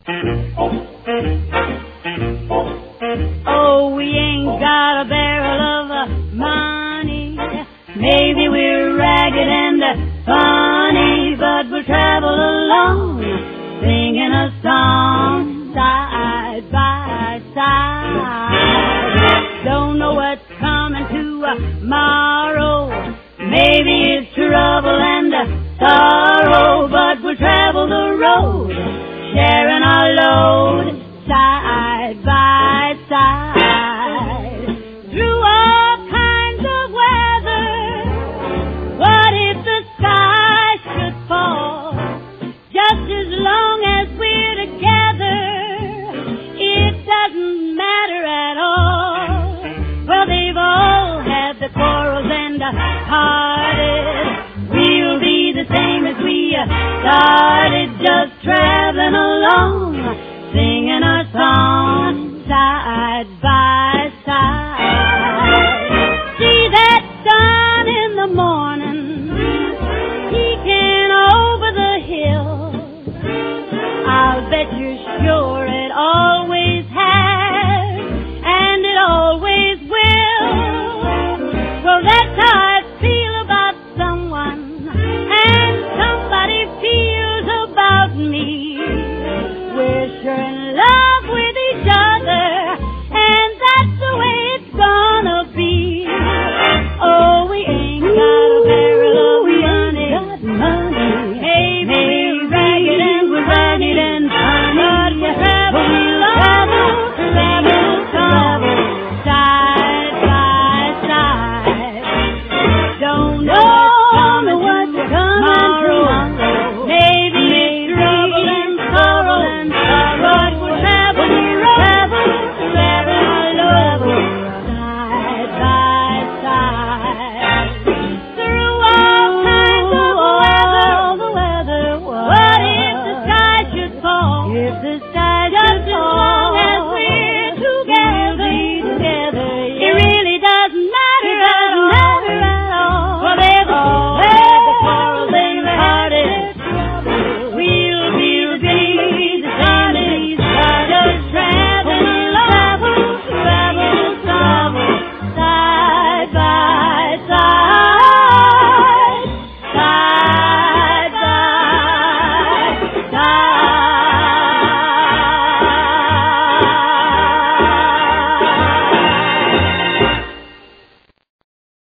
Oh, we ain't got a barrel of money. Maybe we're ragged and funny, but we'll travel along, singing a song side by side. Don't know what's coming tomorrow. Maybe it's trouble and sorrow, but we'll travel the road, sharing our load side by side. Through all kinds of weather, what if the sky should fall? Just as long as we're together, it doesn't matter at all. Well, they've all had the quarrels and hearted. We'll be the same as we started, just traveling along, singing our song side by side. See that sun in the morning peeking over the hill. I'll bet you're sure it always has, and it always will. Well, that's how I feel about someone, and somebody feels about me. We're sure in love with each other, and that's the way it's gonna be. Oh, we ain't got a barrel of money. Maybe we're ragged and we're ragged and funny, but we'll travel side by side. Don't know what's coming tomorrow. Maybe it's trouble and sorrow,